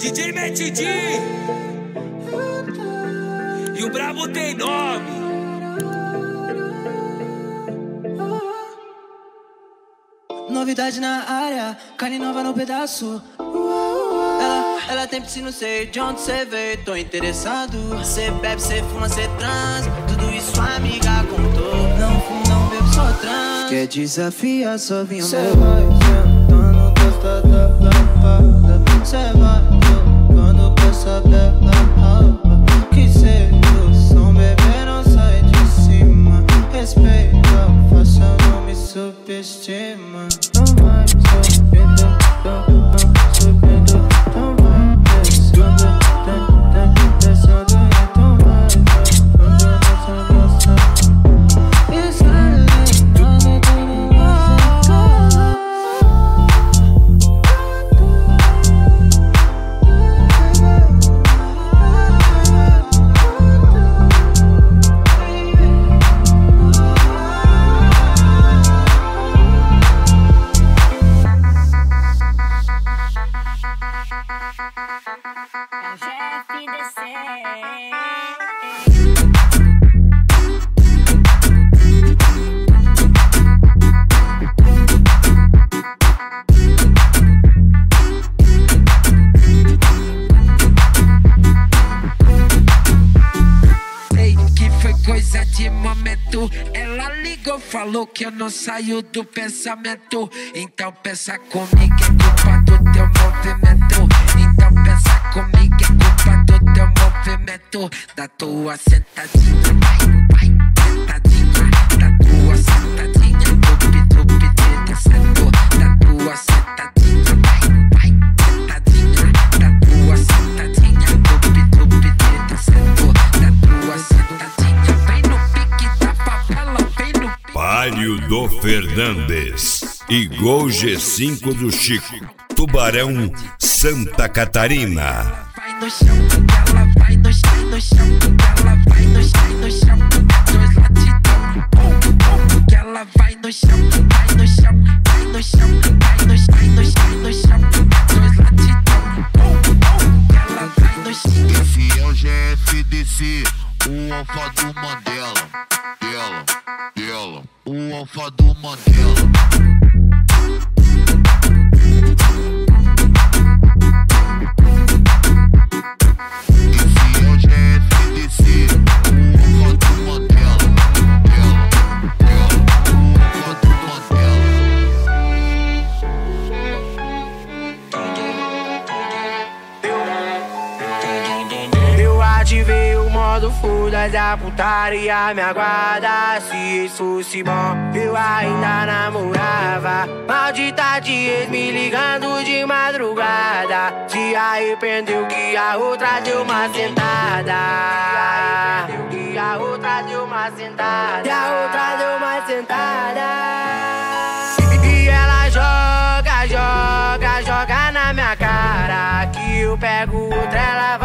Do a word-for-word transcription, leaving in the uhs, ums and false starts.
D J Matt D e o brabo tem nome. Novidade na área, carne nova no pedaço. Ela, ela tem piscina, não sei de onde cê veio, tô interessado. Cê bebe, cê fuma, cê transa, tudo isso a amiga contou. Não fumo, não bebo, só transa. Quer desafiar, só vinha cê vai sentando, gosta da lapada. Cê vai jogando pra essa bela raba. Que sedução, bebê, não sai de cima. Respeita, faça, não me subestima. Não vai me surpreender, não, não surpreender. Não vai descendo, descendo, então vai descendo nessa graça. Isso é nada, tudo falou que eu não saio do pensamento. Então pensa comigo, é culpa do teu movimento. Então pensa comigo, é culpa do teu movimento. Da tua sentadinha, vai, vai, sentadinha. Da tua sentadinha, tupi, tupi, descendo. Da tua sentadinha, vai, vai, sentadinha. Da tua sentadinha, tupi, tupi, descendo. Da tua sentadinha, vem no pique da favela, vem no pique. Palio do Fernandes e Gol G cinco do Chico, Tubarão, Santa Catarina. Vai no chão, ela vai no chão, no chão, ela vai no chão, no chão, dois latidão, que ela vai no chão, vai no chão, vai no chão, vai no chão, no chão, no chão, dois latidão, que ela vai no chão. Esse é o G F D C, o alfa do Mandela, dela, dela, o alfa do Mandela. Fudas da putaria me aguarda. Se isso fosse bom, eu ainda namorava. Maldita de ex me ligando de madrugada. Se arrependeu que a outra deu uma sentada. Que a outra deu uma sentada. Que a outra deu uma sentada. E ela joga, joga, joga na minha cara. Que eu pego outra, ela